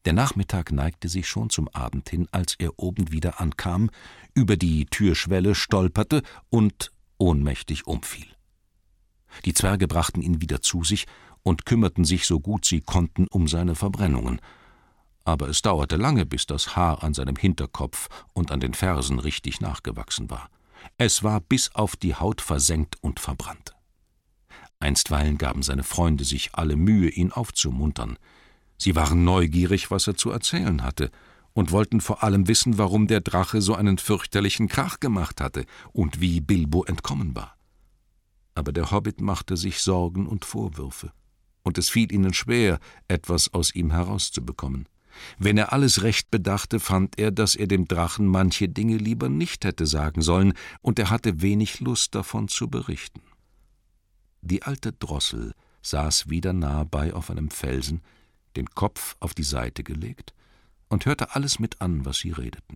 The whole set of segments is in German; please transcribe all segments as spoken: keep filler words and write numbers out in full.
Der Nachmittag neigte sich schon zum Abend hin, als er oben wieder ankam, über die Türschwelle stolperte und ohnmächtig umfiel. Die Zwerge brachten ihn wieder zu sich und kümmerten sich so gut sie konnten um seine Verbrennungen. Aber es dauerte lange, bis das Haar an seinem Hinterkopf und an den Fersen richtig nachgewachsen war. Es war bis auf die Haut versengt und verbrannt. Einstweilen gaben seine Freunde sich alle Mühe, ihn aufzumuntern. Sie waren neugierig, was er zu erzählen hatte, und wollten vor allem wissen, warum der Drache so einen fürchterlichen Krach gemacht hatte und wie Bilbo entkommen war. Aber der Hobbit machte sich Sorgen und Vorwürfe, und es fiel ihnen schwer, etwas aus ihm herauszubekommen. Wenn er alles recht bedachte, fand er, dass er dem Drachen manche Dinge lieber nicht hätte sagen sollen, und er hatte wenig Lust, davon zu berichten. Die alte Drossel saß wieder nahe bei auf einem Felsen, den Kopf auf die Seite gelegt, und hörte alles mit an, was sie redeten.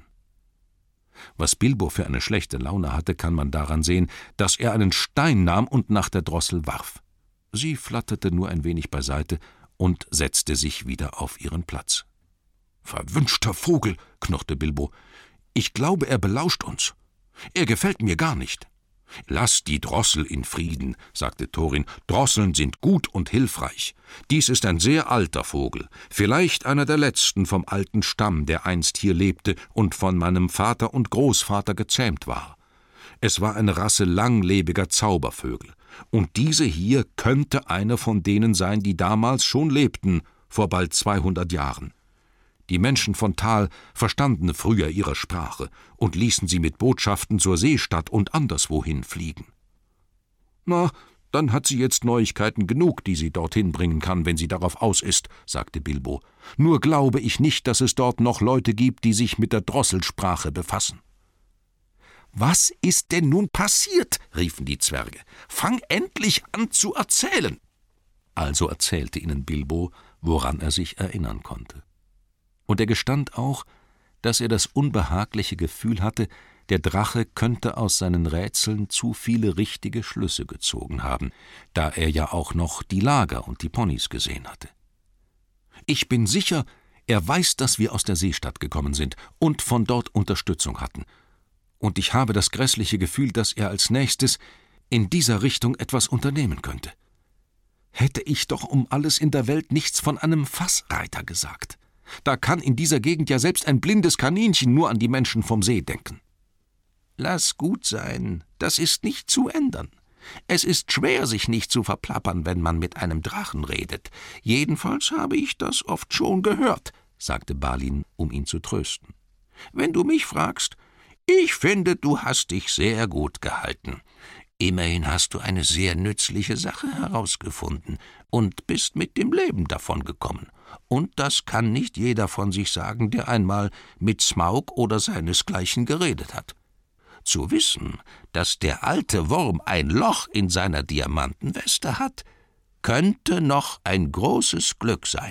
Was Bilbo für eine schlechte Laune hatte, kann man daran sehen, dass er einen Stein nahm und nach der Drossel warf. Sie flatterte nur ein wenig beiseite und setzte sich wieder auf ihren Platz. »Verwünschter Vogel«, knurrte Bilbo, »ich glaube, er belauscht uns. Er gefällt mir gar nicht.« »Lass die Drossel in Frieden«, sagte Thorin, »Drosseln sind gut und hilfreich. Dies ist ein sehr alter Vogel, vielleicht einer der letzten vom alten Stamm, der einst hier lebte und von meinem Vater und Großvater gezähmt war. Es war eine Rasse langlebiger Zaubervögel, und diese hier könnte einer von denen sein, die damals schon lebten, vor bald zweihundert Jahren. Die Menschen von Tal verstanden früher ihre Sprache und ließen sie mit Botschaften zur Seestadt und anderswohin fliegen. »Na, dann hat sie jetzt Neuigkeiten genug, die sie dorthin bringen kann, wenn sie darauf aus ist«, sagte Bilbo. »Nur glaube ich nicht, dass es dort noch Leute gibt, die sich mit der Drosselsprache befassen.« »Was ist denn nun passiert?« riefen die Zwerge. »Fang endlich an zu erzählen!« Also erzählte ihnen Bilbo, woran er sich erinnern konnte. Und er gestand auch, dass er das unbehagliche Gefühl hatte, der Drache könnte aus seinen Rätseln zu viele richtige Schlüsse gezogen haben, da er ja auch noch die Lager und die Ponys gesehen hatte. »Ich bin sicher, er weiß, dass wir aus der Seestadt gekommen sind und von dort Unterstützung hatten. Und ich habe das grässliche Gefühl, dass er als nächstes in dieser Richtung etwas unternehmen könnte. Hätte ich doch um alles in der Welt nichts von einem Fassreiter gesagt. Da kann in dieser Gegend ja selbst ein blindes Kaninchen nur an die Menschen vom See denken.« »Lass gut sein, das ist nicht zu ändern. Es ist schwer, sich nicht zu verplappern, wenn man mit einem Drachen redet. Jedenfalls habe ich das oft schon gehört«, sagte Balin, um ihn zu trösten. »Wenn du mich fragst, ich finde, du hast dich sehr gut gehalten. Immerhin hast du eine sehr nützliche Sache herausgefunden und bist mit dem Leben davongekommen. Und das kann nicht jeder von sich sagen, der einmal mit Smaug oder seinesgleichen geredet hat. Zu wissen, dass der alte Wurm ein Loch in seiner Diamantenweste hat, könnte noch ein großes Glück sein.«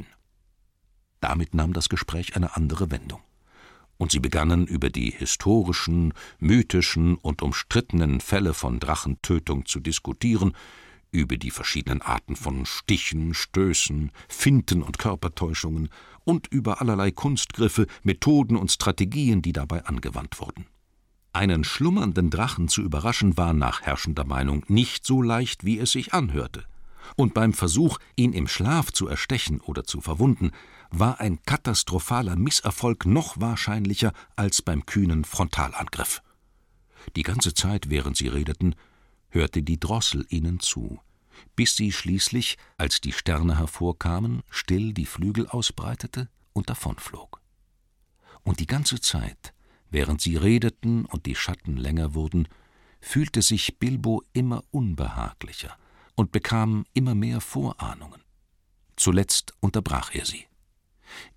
Damit nahm das Gespräch eine andere Wendung, und sie begannen über die historischen, mythischen und umstrittenen Fälle von Drachentötung zu diskutieren, über die verschiedenen Arten von Stichen, Stößen, Finten und Körpertäuschungen und über allerlei Kunstgriffe, Methoden und Strategien, die dabei angewandt wurden. Einen schlummernden Drachen zu überraschen war nach herrschender Meinung nicht so leicht, wie es sich anhörte. Und beim Versuch, ihn im Schlaf zu erstechen oder zu verwunden, war ein katastrophaler Misserfolg noch wahrscheinlicher als beim kühnen Frontalangriff. Die ganze Zeit, während sie redeten, hörte die Drossel ihnen zu, bis sie schließlich, als die Sterne hervorkamen, still die Flügel ausbreitete und davonflog. Und die ganze Zeit, während sie redeten und die Schatten länger wurden, fühlte sich Bilbo immer unbehaglicher und bekam immer mehr Vorahnungen. Zuletzt unterbrach er sie.